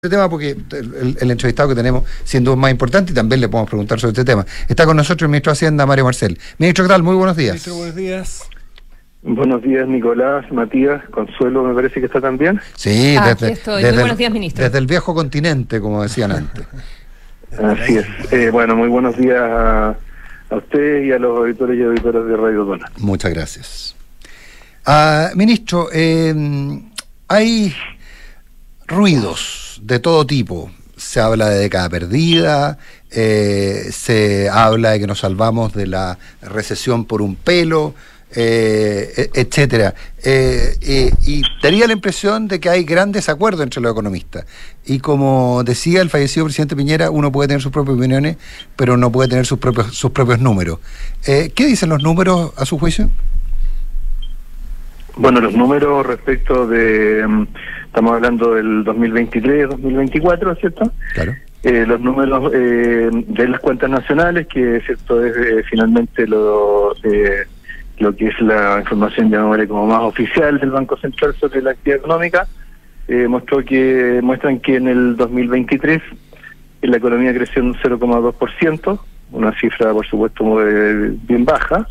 este tema porque el entrevistado que tenemos siendo más importante y también le podemos preguntar sobre este tema. Está con nosotros el ministro de Hacienda, Mario Marcel. Ministro, ¿qué tal? Muy buenos días. Ministro, buenos días. Buenos días, Nicolás, Matías, Consuelo, me parece que está también. Sí, aquí estoy. Muy buenos días, ministro. Desde el viejo continente, como decían antes. Así es. Bueno, muy buenos días a usted y a los auditores y auditoras de Radio Dona. Muchas gracias. Ministro, hay ruidos de todo tipo. Se habla de década perdida, se habla de que nos salvamos de la recesión por un pelo, etcétera. Y daría la impresión de que hay gran desacuerdo entre los economistas. Y como decía el fallecido presidente Piñera, uno puede tener sus propias opiniones, pero no puede tener sus propios números. ¿Qué dicen los números a su juicio? Bueno, los números respecto de... estamos hablando del 2023-2024, ¿cierto? Claro. Los números de las cuentas nacionales, que cierto es finalmente lo que es la información, llamémosle como más oficial del Banco Central sobre la actividad económica, muestran que en el 2023 la economía creció un 0,2%, una cifra por supuesto bien baja,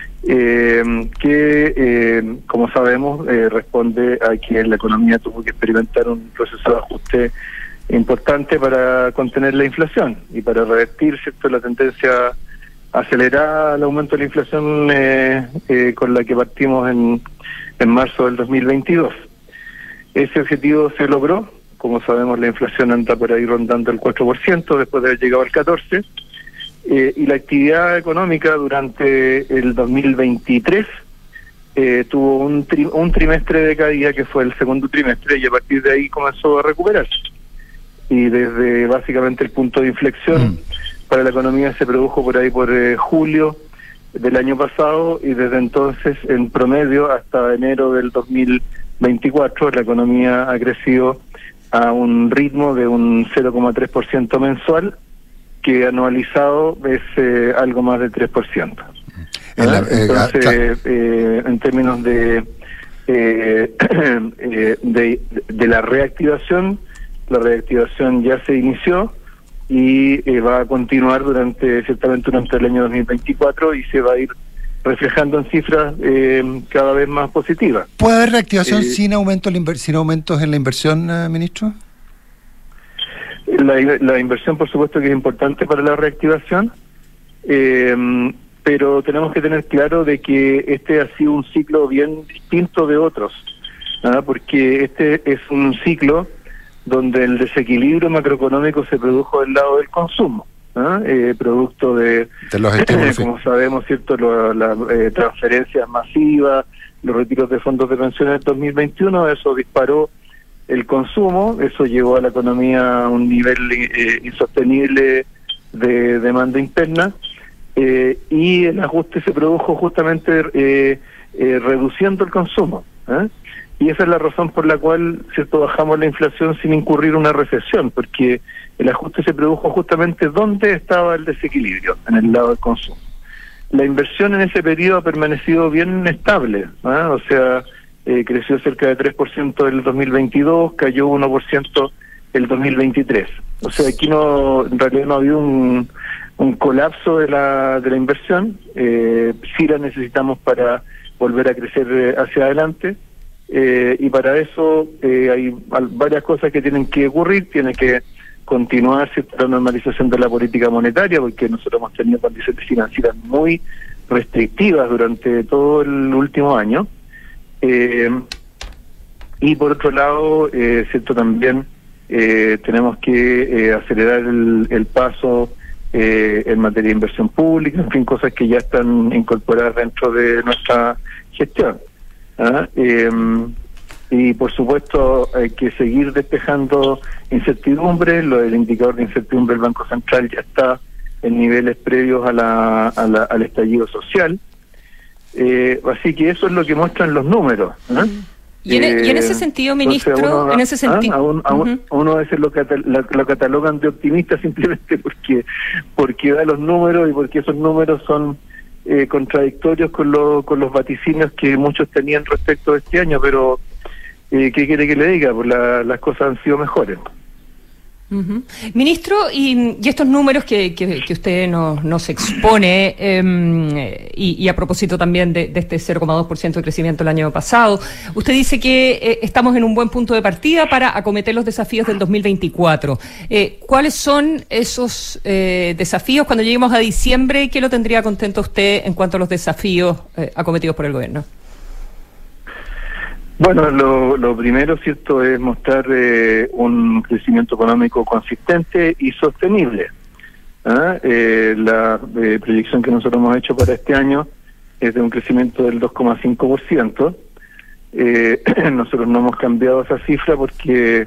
que como sabemos responde a que la economía tuvo que experimentar un proceso de ajuste importante para contener la inflación y para revertir, ¿cierto?, la tendencia acelerada al aumento de la inflación con la que partimos en marzo del 2022. Ese objetivo se logró. Como sabemos, la inflación anda por ahí rondando el 4% después de haber llegado al 14%. Y la actividad económica durante el 2023 tuvo un trimestre de caída, que fue el segundo trimestre, y a partir de ahí comenzó a recuperarse. Y desde básicamente el punto de inflexión para la economía se produjo por ahí por julio del año pasado, y desde entonces, en promedio, hasta enero del 2024, la economía ha crecido a un ritmo de un 0,3% mensual, que anualizado es algo más del 3%. Entonces, en términos de la reactivación ya se inició y va a continuar ciertamente durante el año 2024, y se va a ir reflejando en cifras cada vez más positivas. ¿Puede haber reactivación sin aumentos en la inversión, ministro? La inversión, por supuesto, que es importante para la reactivación, pero tenemos que tener claro de que este ha sido un ciclo bien distinto de otros, porque este es un ciclo donde el desequilibrio macroeconómico se produjo del lado del consumo, producto de los estímulos, como sabemos, cierto, las transferencias masivas, los retiros de fondos de pensiones del 2021, eso disparó el consumo, eso llevó a la economía a un nivel insostenible de demanda interna, y el ajuste se produjo justamente reduciendo el consumo, y esa es la razón por la cual, cierto, bajamos la inflación sin incurrir una recesión, porque el ajuste se produjo justamente donde estaba el desequilibrio, en el lado del consumo. La inversión en ese periodo ha permanecido bien estable, o sea, creció cerca de 3% el 2022, cayó 1% el 2023. O sea, aquí en realidad no ha habido un colapso de la inversión, sí la necesitamos para volver a crecer hacia adelante, y para eso hay varias cosas que tienen que ocurrir. Tiene que continuar, ¿cierto?, la normalización de la política monetaria, porque nosotros hemos tenido condiciones financieras muy restrictivas durante todo el último año. Y por otro lado, cierto, también tenemos que acelerar el paso en materia de inversión pública, en fin, cosas que ya están incorporadas dentro de nuestra gestión. Y por supuesto hay que seguir despejando incertidumbre. El indicador de incertidumbre del Banco Central ya está en niveles previos al estallido social. Así que eso es lo que muestran los números. Y en ese sentido, ministro, entonces uno a veces lo catalogan de optimista simplemente porque da los números, y porque esos números son contradictorios con los vaticinios que muchos tenían respecto a este año, pero ¿qué quiere que le diga? Pues las cosas han sido mejores. Uh-huh. Ministro, y estos números que usted nos expone, y a propósito también de este 0,2% de crecimiento el año pasado, usted dice que estamos en un buen punto de partida para acometer los desafíos del 2024. ¿Cuáles son esos desafíos cuando lleguemos a diciembre? ¿Qué lo tendría contento usted en cuanto a los desafíos acometidos por el gobierno? Bueno, lo primero, cierto, es mostrar un crecimiento económico consistente y sostenible. La proyección que nosotros hemos hecho para este año es de un crecimiento del 2,5%. Nosotros no hemos cambiado esa cifra porque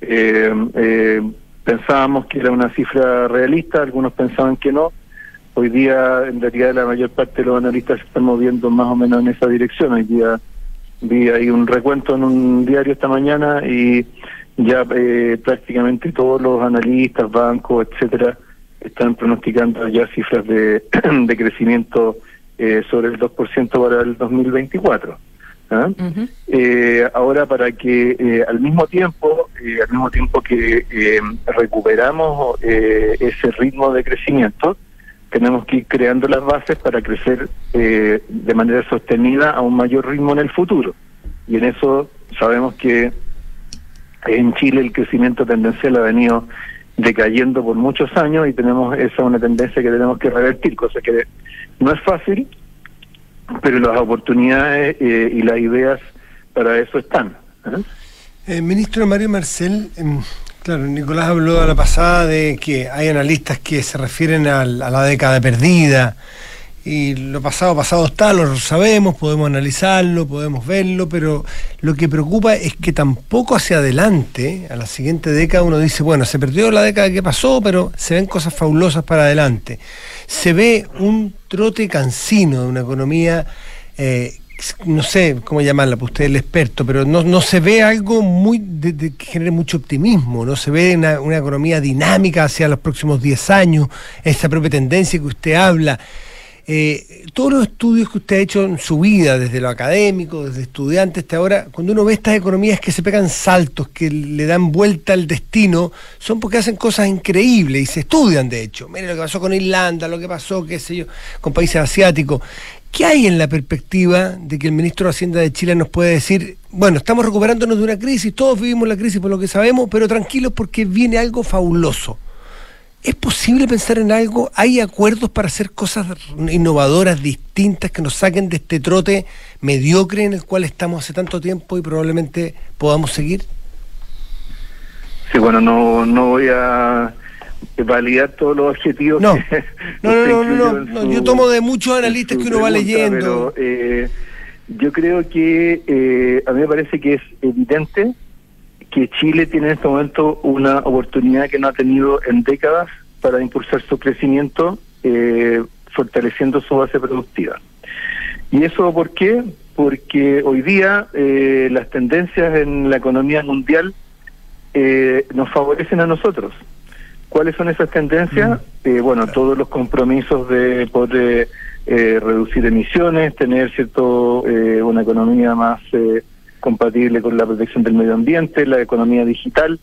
pensábamos que era una cifra realista, algunos pensaban que no. Hoy día, en realidad, la mayor parte de los analistas se están moviendo más o menos en esa dirección. Hoy día vi ahí un recuento en un diario esta mañana y ya prácticamente todos los analistas, bancos, etcétera, están pronosticando ya cifras de crecimiento sobre el 2% para el 2024. Uh-huh. Ahora, para que al mismo tiempo que recuperamos ese ritmo de crecimiento, tenemos que ir creando las bases para crecer de manera sostenida a un mayor ritmo en el futuro. Y en eso sabemos que en Chile el crecimiento tendencial ha venido decayendo por muchos años y esa es una tendencia que tenemos que revertir, cosa que no es fácil, pero las oportunidades y las ideas para eso están. Ministro Mario Marcel, claro, Nicolás habló a la pasada de que hay analistas que se refieren a la década perdida, y lo pasado está, lo sabemos, podemos analizarlo, podemos verlo, pero lo que preocupa es que tampoco hacia adelante, a la siguiente década, uno dice, bueno, se perdió la década que pasó, pero se ven cosas fabulosas para adelante. Se ve un trote cansino de una economía, no sé cómo llamarla, pues usted es el experto, pero no se ve algo muy que genere mucho optimismo, no se ve una economía dinámica hacia los próximos 10 años, esa propia tendencia que usted habla. Todos los estudios que usted ha hecho en su vida, desde lo académico, desde estudiante hasta ahora, cuando uno ve estas economías que se pegan saltos, que le dan vuelta al destino, son porque hacen cosas increíbles y se estudian, de hecho. Mire lo que pasó con Irlanda, lo que pasó, qué sé yo, con países asiáticos. ¿Qué hay en la perspectiva de que el ministro de Hacienda de Chile nos puede decir, bueno, estamos recuperándonos de una crisis, todos vivimos la crisis por lo que sabemos, pero tranquilos porque viene algo fabuloso? ¿Es posible pensar en algo? ¿Hay acuerdos para hacer cosas innovadoras, distintas, que nos saquen de este trote mediocre en el cual estamos hace tanto tiempo y probablemente podamos seguir? Sí, bueno, no voy a validar todos los objetivos. No, yo tomo de muchos analistas que uno va leyendo. Pero yo creo que a mí me parece que es evidente que Chile tiene en este momento una oportunidad que no ha tenido en décadas para impulsar su crecimiento, fortaleciendo su base productiva. ¿Y eso por qué? Porque hoy día las tendencias en la economía mundial nos favorecen a nosotros. ¿Cuáles son esas tendencias? Todos los compromisos de poder reducir emisiones, tener una economía más compatible con la protección del medio ambiente, la economía digital,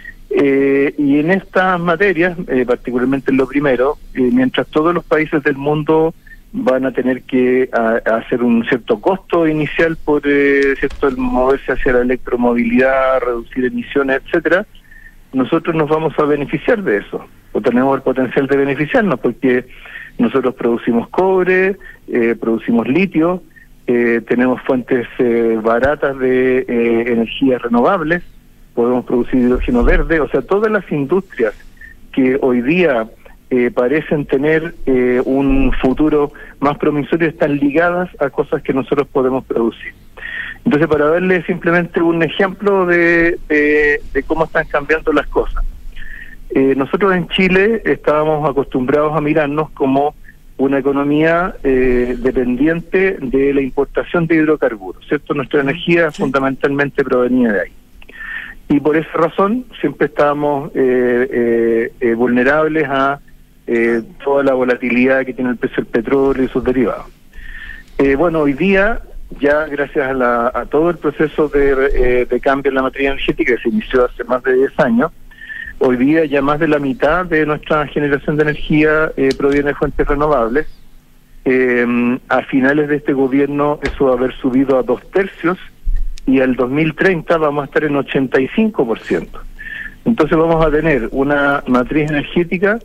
y en estas materias, particularmente en lo primero, mientras todos los países del mundo van a tener que hacer un cierto costo inicial por el moverse hacia la electromovilidad, reducir emisiones, etcétera, nosotros nos vamos a beneficiar de eso, o tenemos el potencial de beneficiarnos, porque nosotros producimos cobre, producimos litio, tenemos fuentes baratas de energías renovables, podemos producir hidrógeno verde, o sea, todas las industrias que hoy día parecen tener un futuro más promisorio están ligadas a cosas que nosotros podemos producir. Entonces, para darle simplemente un ejemplo de cómo están cambiando las cosas. Nosotros en Chile estábamos acostumbrados a mirarnos como una economía dependiente de la importación de hidrocarburos, ¿cierto? Nuestra energía fundamentalmente provenía de ahí. Y por esa razón siempre estábamos vulnerables a toda la volatilidad que tiene el precio del petróleo y sus derivados. Hoy día, ya gracias a todo el proceso de cambio en la materia energética que se inició hace más de 10 años, Hoy día ya más de la mitad de nuestra generación de energía proviene de fuentes renovables. A finales de este gobierno eso va a haber subido a 2/3 y al 2030 vamos a estar en 85%. Entonces vamos a tener una matriz energética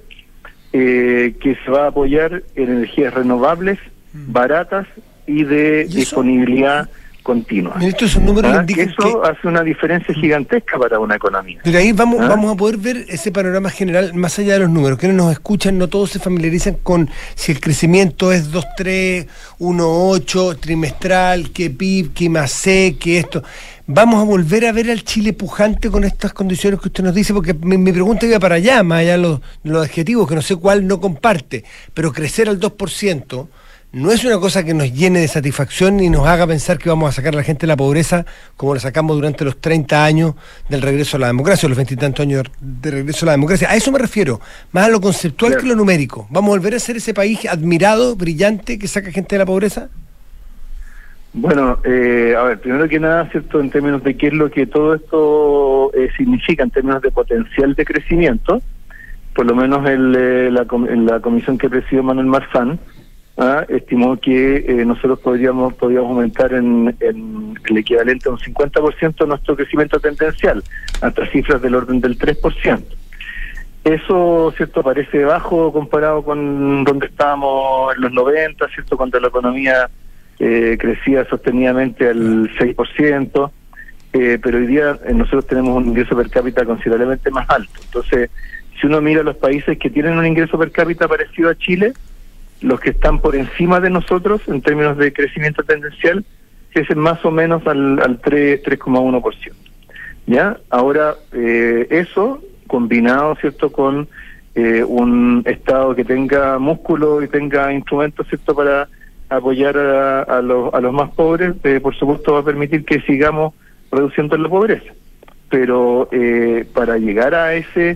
que se va a apoyar en energías renovables, baratas y de disponibilidad continua. Ministro, esos números indican eso hace una diferencia gigantesca para una economía. Pero ahí vamos a poder ver ese panorama general más allá de los números. Quienes nos escuchan, no todos se familiarizan con si el crecimiento es 2,3, 1,8 trimestral, que PIB, que IMACE, que esto. ¿Vamos a volver a ver al Chile pujante con estas condiciones que usted nos dice? Porque mi pregunta iba para allá, más allá de los adjetivos, que no sé cuál no comparte, pero crecer al 2%... no es una cosa que nos llene de satisfacción y nos haga pensar que vamos a sacar a la gente de la pobreza como la sacamos durante los 30 años del regreso a la democracia, o los 20 y tantos años de regreso a la democracia. A eso me refiero, más a lo conceptual que lo numérico. ¿Vamos a volver a ser ese país admirado, brillante, que saca gente de la pobreza? Bueno, a ver, primero que nada, ¿cierto?, en términos de qué es lo que todo esto significa en términos de potencial de crecimiento, por lo menos en la comisión que presidió Manuel Marfan, estimó que nosotros podríamos aumentar en el equivalente a un 50% nuestro crecimiento tendencial, hasta cifras del orden del 3%. Eso, ¿cierto?, parece bajo comparado con donde estábamos en los 90, ¿cierto?, cuando la economía crecía sostenidamente al 6%, pero hoy día nosotros tenemos un ingreso per cápita considerablemente más alto. Entonces, si uno mira los países que tienen un ingreso per cápita parecido a Chile, los que están por encima de nosotros en términos de crecimiento tendencial crecen más o menos al 3,1%. ¿Ya? Ahora, eso combinado, ¿cierto?, con un Estado que tenga músculo y tenga instrumentos, ¿cierto?, para apoyar a los más pobres, por supuesto va a permitir que sigamos reduciendo la pobreza. Pero para llegar a ese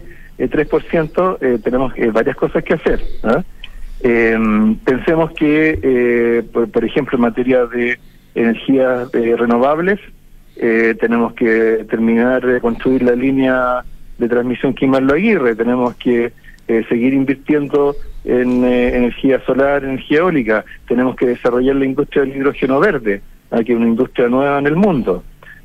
3% tenemos varias cosas que hacer, ¿no? Pensemos que, por ejemplo, en materia de energías renovables, tenemos que terminar de construir la línea de transmisión Kimarlo Aguirre, tenemos que seguir invirtiendo en energía solar, energía eólica, tenemos que desarrollar la industria del hidrógeno verde, que es una industria nueva en el mundo.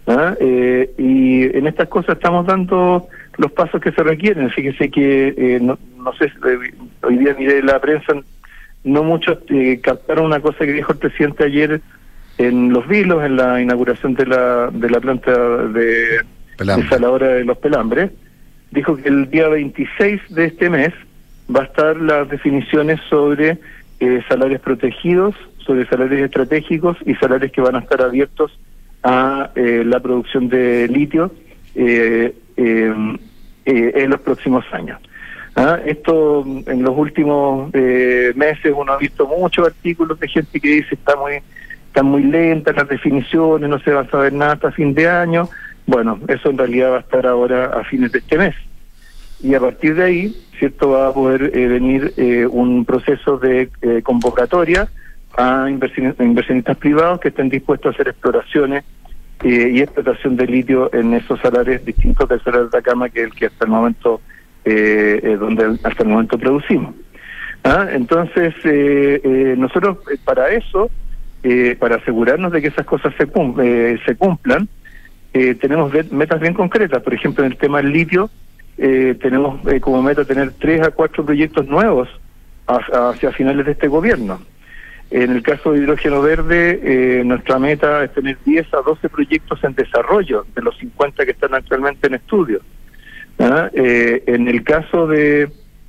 Y en estas cosas estamos dando los pasos que se requieren. Fíjese que no sé, hoy día miré la prensa, no muchos captaron una cosa que dijo el presidente ayer en Los Vilos, en la inauguración de la planta de desaladora de Los Pelambres. Dijo que el día 26 de este mes va a estar las definiciones sobre salarios protegidos, sobre salarios estratégicos y salarios que van a estar abiertos a la producción de litio en los próximos años. Esto en los últimos meses uno ha visto muchos artículos de gente que dice están muy lentas las definiciones, no se va a saber nada hasta fin de año. Bueno, eso en realidad va a estar ahora a fines de este mes. Y a partir de ahí, ¿cierto?, va a poder venir un proceso de convocatoria a inversionistas privados que estén dispuestos a hacer exploraciones y explotación de litio en esos salarios distintos del salario de Atacama, que es el que hasta el momento donde hasta el momento producimos. Entonces nosotros para eso, para asegurarnos de que esas cosas se cumplan, tenemos metas bien concretas. Por ejemplo, en el tema del litio tenemos como meta tener 3 a 4 proyectos nuevos hacia finales de este gobierno. En el caso de hidrógeno verde, nuestra meta es tener 10 a 12 proyectos en desarrollo, de los 50 que están actualmente en estudio. En el caso de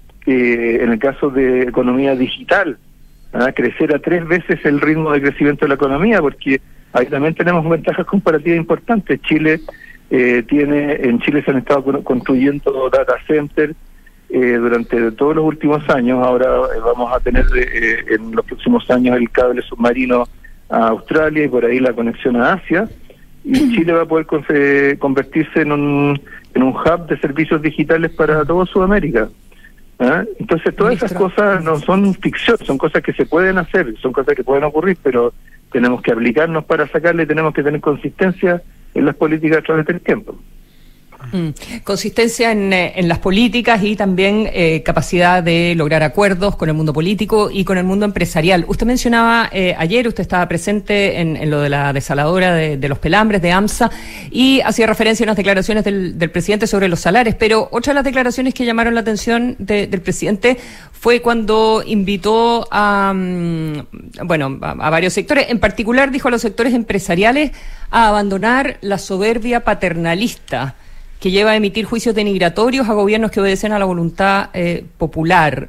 economía digital, crecer a 3 veces el ritmo de crecimiento de la economía, porque ahí también tenemos ventajas comparativas importantes. En Chile se han estado construyendo data centers durante todos los últimos años. Ahora vamos a tener en los próximos años el cable submarino a Australia y por ahí la conexión a Asia, y Chile va a poder convertirse en un hub de servicios digitales para toda Sudamérica. Entonces todas esas cosas no son ficción, son cosas que se pueden hacer, son cosas que pueden ocurrir, pero tenemos que aplicarnos para sacarle, tenemos que tener consistencia en las políticas a través del tiempo. Consistencia en las políticas y también capacidad de lograr acuerdos con el mundo político y con el mundo empresarial. Usted mencionaba ayer, usted estaba presente en lo de la desaladora de los Pelambres, de AMSA, y hacía referencia a unas declaraciones del presidente sobre los salarios, pero otra de las declaraciones que llamaron la atención del presidente fue cuando invitó a varios sectores, en particular dijo a los sectores empresariales a abandonar la soberbia paternalista que lleva a emitir juicios denigratorios a gobiernos que obedecen a la voluntad popular.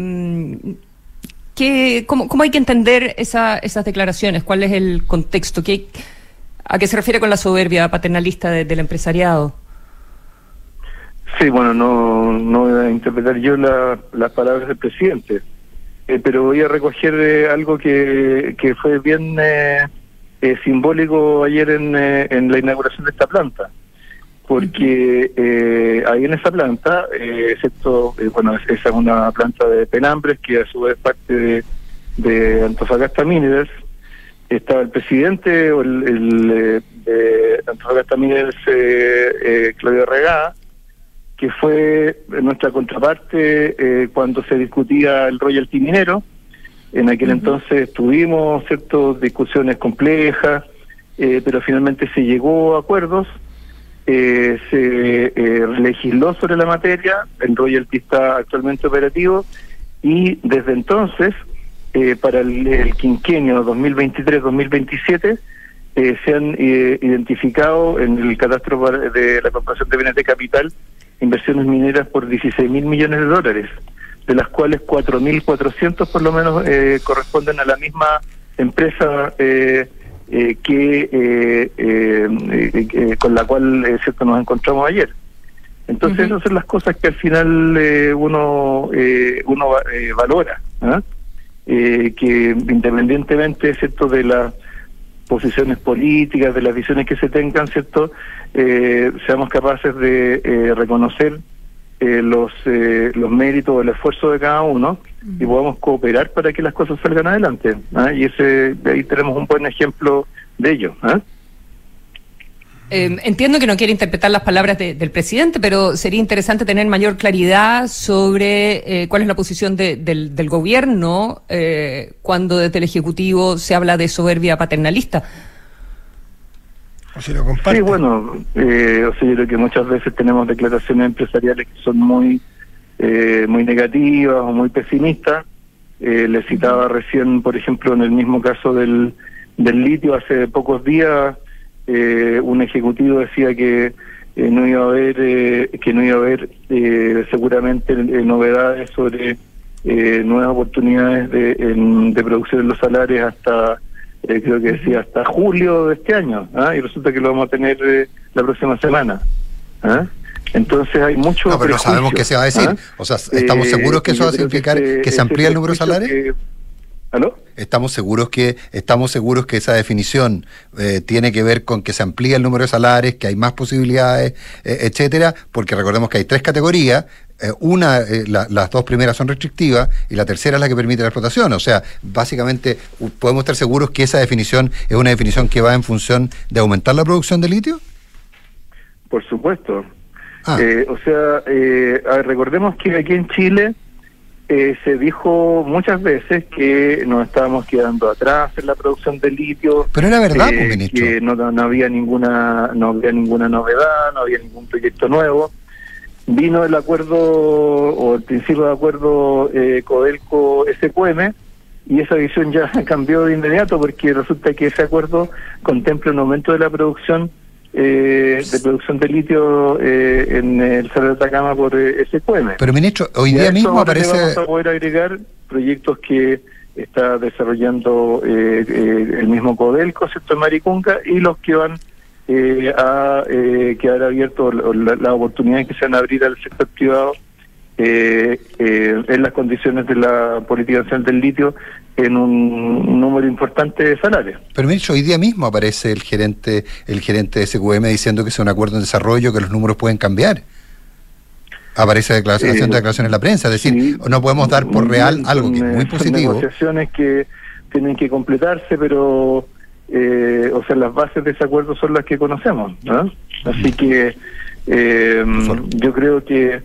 ¿Cómo hay que entender esas declaraciones? ¿Cuál es el contexto? ¿A qué se refiere con la soberbia paternalista del empresariado? Sí, bueno, no voy a interpretar yo las palabras del presidente, pero voy a recoger algo que fue bien simbólico ayer en la inauguración de esta planta. Porque ahí en esa planta, excepto, esa es una planta de Pelambres, que a su vez parte de Antofagasta Minerals, estaba el presidente de Antofagasta Minerals, Claudio Regada, que fue nuestra contraparte cuando se discutía el royalty minero. En aquel entonces tuvimos ciertas discusiones complejas, pero finalmente se llegó a acuerdos. Se legisló sobre la materia, el royalty está actualmente operativo y desde entonces, para el quinquenio 2023-2027, se han identificado en el catastro de la Corporación de Bienes de Capital inversiones mineras por 16.000 millones de dólares, de las cuales 4.400 por lo menos corresponden a la misma empresa con la cual nos encontramos ayer. Entonces esas son las cosas que al final uno valora, que independientemente, ¿cierto?, de las posiciones políticas, de las visiones que se tengan, ¿cierto?, seamos capaces de reconocer los méritos, el esfuerzo de cada uno y podamos cooperar para que las cosas salgan adelante. Y ahí tenemos un buen ejemplo de ello. Entiendo que no quiere interpretar las palabras del presidente, pero sería interesante tener mayor claridad sobre cuál es la posición del gobierno cuando desde el Ejecutivo se habla de soberbia paternalista. O si lo comparte. Sí, bueno, yo creo que muchas veces tenemos declaraciones empresariales que son muy negativas o muy pesimistas. Le citaba recién, por ejemplo, en el mismo caso del litio, hace pocos días, un ejecutivo decía que no iba a haber seguramente novedades sobre nuevas oportunidades de producción en los salares hasta creo que decía hasta julio de este año, y resulta que lo vamos a tener la próxima semana. Entonces hay mucho pero no sabemos qué se va a decir. O sea, ¿estamos seguros que eso va a significar que se amplía el número de salarios? ¿Aló? Estamos seguros que esa definición tiene que ver con que se amplía el número de salarios, que hay más posibilidades, etcétera, porque recordemos que hay 3 categorías. Las 2 primeras son restrictivas y la tercera es la que permite la explotación. O sea, básicamente podemos estar seguros que esa definición es una definición que va en función de aumentar la producción de litio. Por supuesto. Recordemos que aquí en Chile se dijo muchas veces que nos estábamos quedando atrás en la producción de litio. Pero era verdad, ministro. Que no había ninguna novedad, no había ningún proyecto nuevo. Vino el acuerdo, o el principio de acuerdo Codelco-SQM, y esa visión ya cambió de inmediato, porque resulta que ese acuerdo contempla un aumento de la producción de litio en el Cerro de Atacama por SQM. Pero, ministro, hoy día mismo aparece... Vamos a poder agregar proyectos que está desarrollando el mismo Codelco, ¿cierto?, en Maricunga, y los que van a quedar abiertos, las oportunidades que se van a abrir al sector privado en las condiciones de la política nacional del litio, en un número importante de salarios. Pero, ministro, hoy día mismo aparece el gerente de SQM diciendo que es un acuerdo en desarrollo, que los números pueden cambiar. Aparece haciendo declaraciones en la prensa, es decir, sí, no podemos dar por real algo que es muy positivo. Son negociaciones que tienen que completarse, pero las bases de ese acuerdo son las que conocemos, ¿no? Así que Yo creo que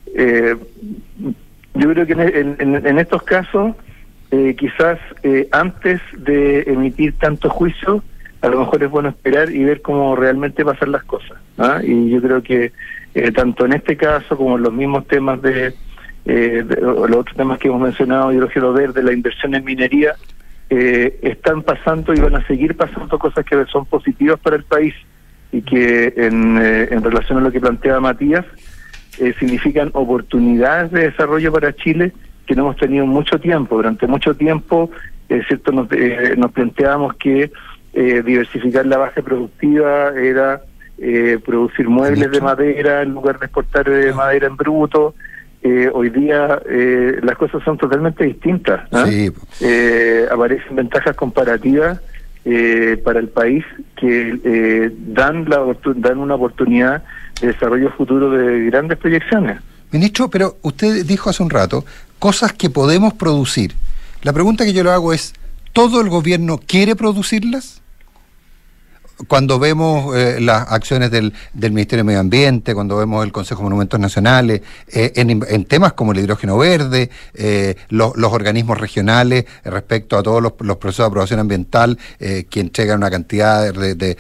en estos casos quizás antes de emitir tanto juicio, a lo mejor es bueno esperar y ver cómo realmente pasan las cosas, ¿ah? Y yo creo que tanto en este caso como en los mismos temas de los otros temas que hemos mencionado, hidrógeno verde, la inversión en minería, están pasando y van a seguir pasando cosas que son positivas para el país y que en relación a lo que plantea Matías, significan oportunidades de desarrollo para Chile que no hemos tenido mucho tiempo. Durante mucho tiempo, cierto, nos planteábamos que diversificar la base productiva era producir muebles de madera en lugar de exportar madera en bruto. Hoy día las cosas son totalmente distintas, ¿no? Sí. Aparecen ventajas comparativas para el país que dan una oportunidad de desarrollo futuro de grandes proyecciones. Ministro, pero usted dijo hace un rato cosas que podemos producir. La pregunta que yo le hago es, ¿todo el gobierno quiere producirlas? Cuando vemos las acciones del Ministerio de Medio Ambiente, cuando vemos el Consejo de Monumentos Nacionales, en temas como el hidrógeno verde, los organismos regionales respecto a todos los procesos de aprobación ambiental, que entregan una cantidad de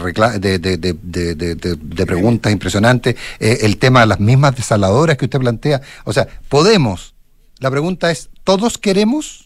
preguntas impresionantes, el tema de las mismas desaladoras que usted plantea. O sea, ¿podemos? La pregunta es, ¿todos queremos?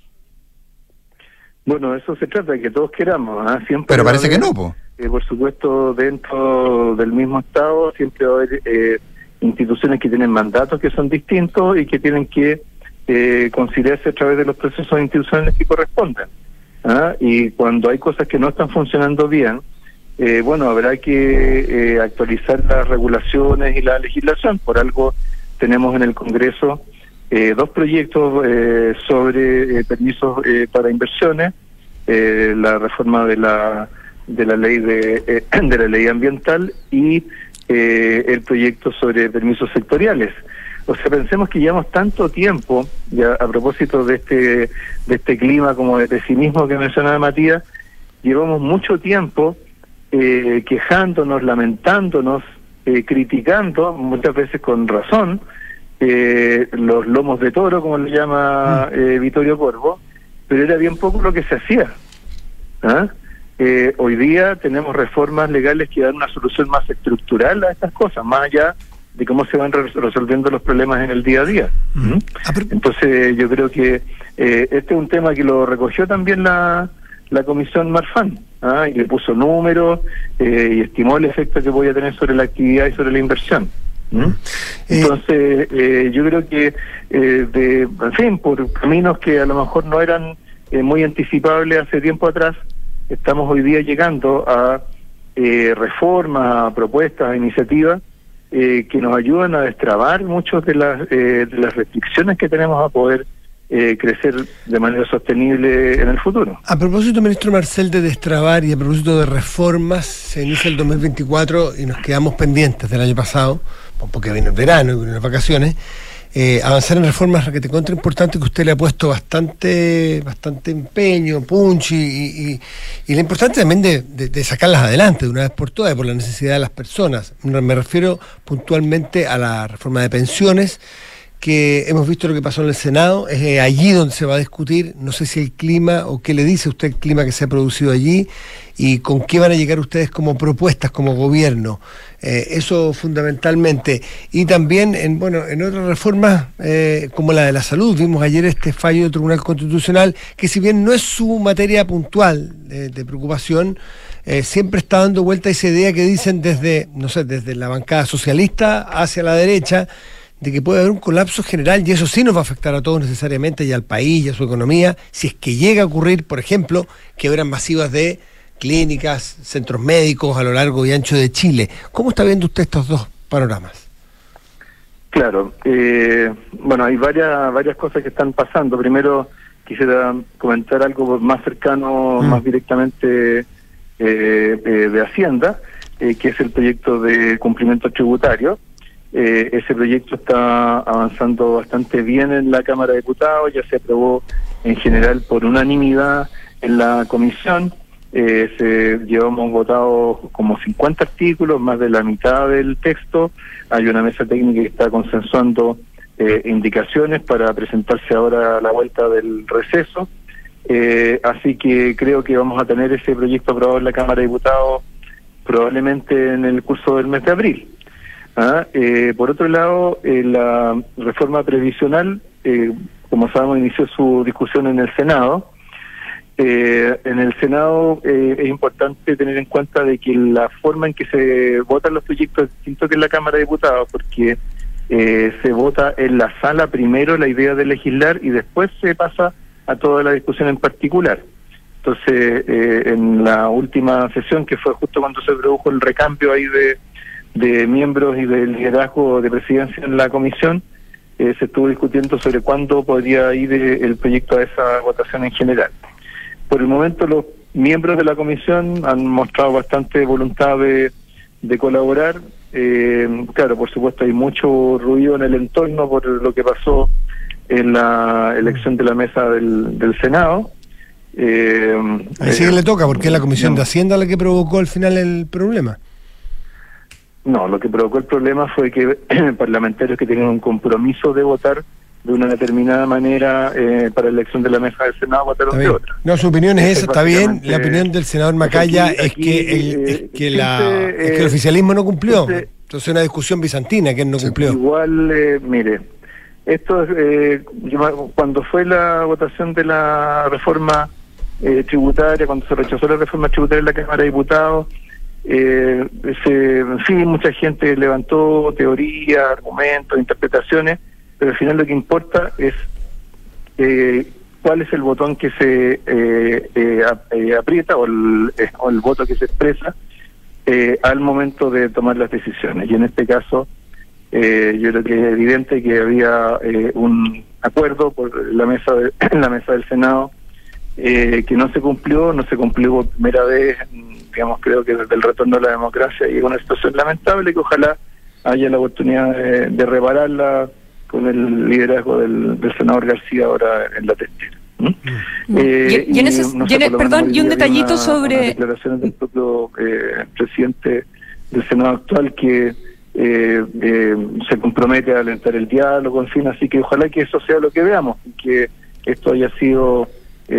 Bueno, eso se trata, de que todos queramos, ¿eh? Siempre. Pero parece que no, po. Por supuesto, dentro del mismo Estado siempre va a haber instituciones que tienen mandatos que son distintos y que tienen que conciliarse a través de los procesos institucionales que corresponden, ¿ah? Y cuando hay cosas que no están funcionando bien, bueno, habrá que actualizar las regulaciones y la legislación. Por algo tenemos en el Congreso 2 proyectos sobre permisos para inversiones, la reforma de la ley de la ley ambiental y el proyecto sobre permisos sectoriales. O sea, pensemos que llevamos tanto tiempo, ya a propósito de este clima como de pesimismo que mencionaba Matías, llevamos mucho tiempo quejándonos, lamentándonos, criticando, muchas veces con razón, los lomos de toro, como le llama Vittorio Corvo, pero era bien poco lo que se hacía, ¿ah? Hoy día tenemos reformas legales que dan una solución más estructural a estas cosas, más allá de cómo se van resolviendo los problemas en el día a día. Entonces yo creo que este es un tema que lo recogió también la Comisión Marfan, ¿ah? Y le puso números y estimó el efecto que podía tener sobre la actividad y sobre la inversión. Entonces yo creo que en fin, por caminos que a lo mejor no eran muy anticipables hace tiempo atrás, estamos hoy día llegando a reformas, a propuestas, a iniciativas que nos ayudan a destrabar muchas de las restricciones que tenemos a poder crecer de manera sostenible en el futuro. A propósito, ministro Marcel, de destrabar y a propósito de reformas, se inicia el 2024 y nos quedamos pendientes del año pasado, porque viene el verano y vienen las vacaciones. Avanzar en reformas que te encuentro importante, que usted le ha puesto bastante empeño, punch y lo importante también de sacarlas adelante de una vez por todas, por la necesidad de las personas. Me refiero puntualmente a la reforma de pensiones, que hemos visto lo que pasó en el Senado, es allí donde se va a discutir, no sé si el clima, o qué le dice usted el clima que se ha producido allí, y con qué van a llegar ustedes como propuestas, como gobierno, eso fundamentalmente. Y también en otras reformas, como la de la salud, vimos ayer este fallo del Tribunal Constitucional, que si bien no es su materia puntual de preocupación, siempre está dando vuelta esa idea que dicen desde la bancada socialista hacia la derecha, de que puede haber un colapso general, y eso sí nos va a afectar a todos necesariamente, y al país y a su economía, si es que llega a ocurrir, por ejemplo, quiebras masivas de clínicas, centros médicos a lo largo y ancho de Chile. ¿Cómo está viendo usted estos dos panoramas? Claro, hay varias cosas que están pasando. Primero, quisiera comentar algo más cercano, más directamente de Hacienda, que es el proyecto de cumplimiento tributario. Ese proyecto está avanzando bastante bien en la Cámara de Diputados, ya se aprobó en general por unanimidad en la comisión, Llevamos votado como 50 artículos, más de la mitad del texto. Hay una mesa técnica que está consensuando indicaciones para presentarse ahora a la vuelta del receso. Así que creo que vamos a tener ese proyecto aprobado en la Cámara de Diputados probablemente en el curso del mes de abril. Por otro lado, la reforma previsional, como sabemos, inició su discusión en el Senado. En el Senado es importante tener en cuenta de que la forma en que se votan los proyectos es distinto que en la Cámara de Diputados, porque se vota en la sala primero la idea de legislar y después se pasa a toda la discusión en particular. Entonces, en la última sesión, que fue justo cuando se produjo el recambio ahí de miembros y del liderazgo de presidencia en la comisión, se estuvo discutiendo sobre cuándo podría ir el proyecto a esa votación en general. Por el momento, los miembros de la comisión han mostrado bastante voluntad de colaborar. Claro, por supuesto, hay mucho ruido en el entorno por lo que pasó en la elección de la mesa del Senado. Ahí sí que le toca, porque es la Comisión de Hacienda la que provocó al final el problema. No, lo que provocó el problema fue que parlamentarios que tenían un compromiso de votar de una determinada manera para la elección de la mesa del Senado votaron de otra. No, su opinión es esa, está bien. La opinión del senador Macaya es que el oficialismo no cumplió. Entonces una discusión bizantina que él no cumplió. Igual, mire, esto es, cuando fue la votación de la reforma tributaria, cuando se rechazó la reforma tributaria en la Cámara de Diputados, en fin, mucha gente levantó teorías, argumentos, interpretaciones, pero al final lo que importa es cuál es el botón que se aprieta o el voto que se expresa al momento de tomar las decisiones. Y en este caso, yo creo que es evidente que había un acuerdo por la mesa del Senado que no se cumplió por primera vez, digamos, creo que desde el retorno a la democracia, y es una situación lamentable que ojalá haya la oportunidad de repararla con el liderazgo del senador García ahora en la testera. Y un detallito sobre unas declaraciones del propio presidente del Senado actual que se compromete a alentar el diálogo, en fin, así que ojalá que eso sea lo que veamos, que esto haya sido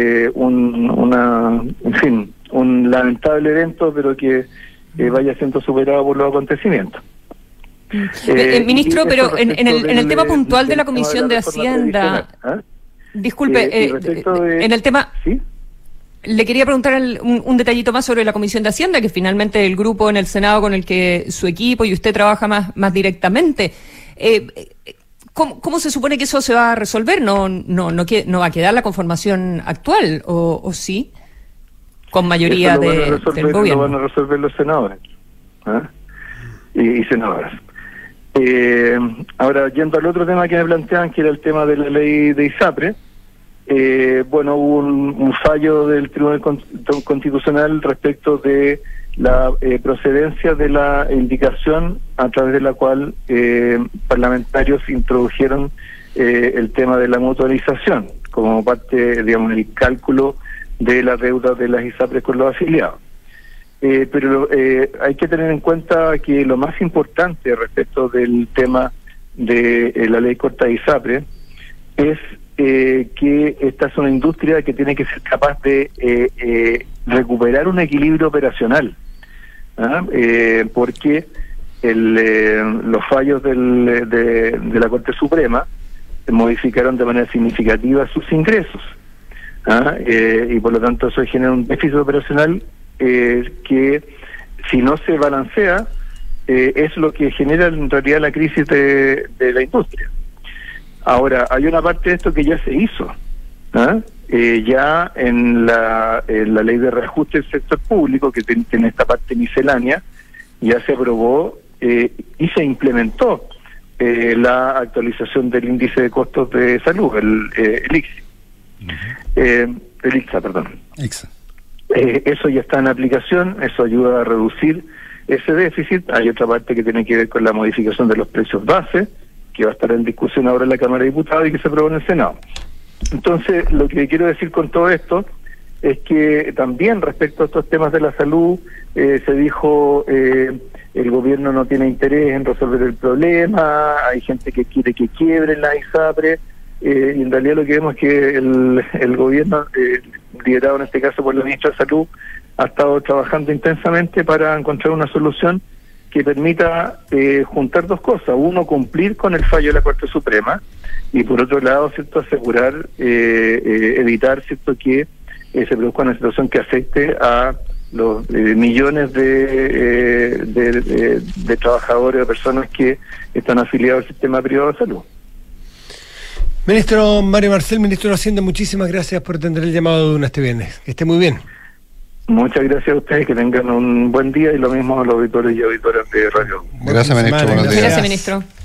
un lamentable evento, pero que vaya siendo superado por los acontecimientos. Ministro, pero en el tema puntual de la Comisión de Hacienda, disculpe, en el tema... ¿Sí? Le quería preguntar un detallito más sobre la Comisión de Hacienda, que finalmente el grupo en el Senado con el que su equipo y usted trabaja más directamente. ¿Cómo se supone que eso se va a resolver? ¿No va a quedar la conformación actual o sí? Con mayoría del gobierno. Lo van a resolver los senadores y senadoras. Ahora, yendo al otro tema que me planteaban, que era el tema de la ley de ISAPRE, hubo un fallo del Tribunal Constitucional respecto de la procedencia de la indicación a través de la cual parlamentarios introdujeron el tema de la mutualización como parte, digamos, del cálculo de la deuda de las ISAPRES con los afiliados. Pero hay que tener en cuenta que lo más importante respecto del tema de la ley corta de ISAPRE es que esta es una industria que tiene que ser capaz de recuperar un equilibrio operacional, porque los fallos de la Corte Suprema modificaron de manera significativa sus ingresos, y por lo tanto eso genera un déficit operacional que, si no se balancea, es lo que genera en realidad la crisis de la industria. Ahora, hay una parte de esto que ya se hizo, ya en la ley de reajuste del sector público, que tiene esta parte miscelánea, ya se aprobó y se implementó la actualización del índice de costos de salud, el ICSA. El ICSA, perdón. Eso ya está en aplicación, eso ayuda a reducir ese déficit. Hay otra parte que tiene que ver con la modificación de los precios base, que va a estar en discusión ahora en la Cámara de Diputados y que se aprobó en el Senado. Entonces, lo que quiero decir con todo esto es que también respecto a estos temas de la salud se dijo el gobierno no tiene interés en resolver el problema, hay gente que quiere que quiebren la ISAPRE, y en realidad lo que vemos es que el gobierno, liderado en este caso por la ministra de Salud, ha estado trabajando intensamente para encontrar una solución que permita juntar dos cosas: uno, cumplir con el fallo de la Corte Suprema, y por otro lado, cierto, asegurar, evitar, cierto, que se produzca una situación que afecte a los millones de trabajadores o personas que están afiliados al sistema privado de salud. Ministro Mario Marcel, ministro de Hacienda, muchísimas gracias por atender el llamado de Duna este viernes. Que esté muy bien. Muchas gracias a ustedes, que tengan un buen día, y lo mismo a los auditores y auditoras de Radio. Gracias, ministro. Buenos días. Gracias, ministro.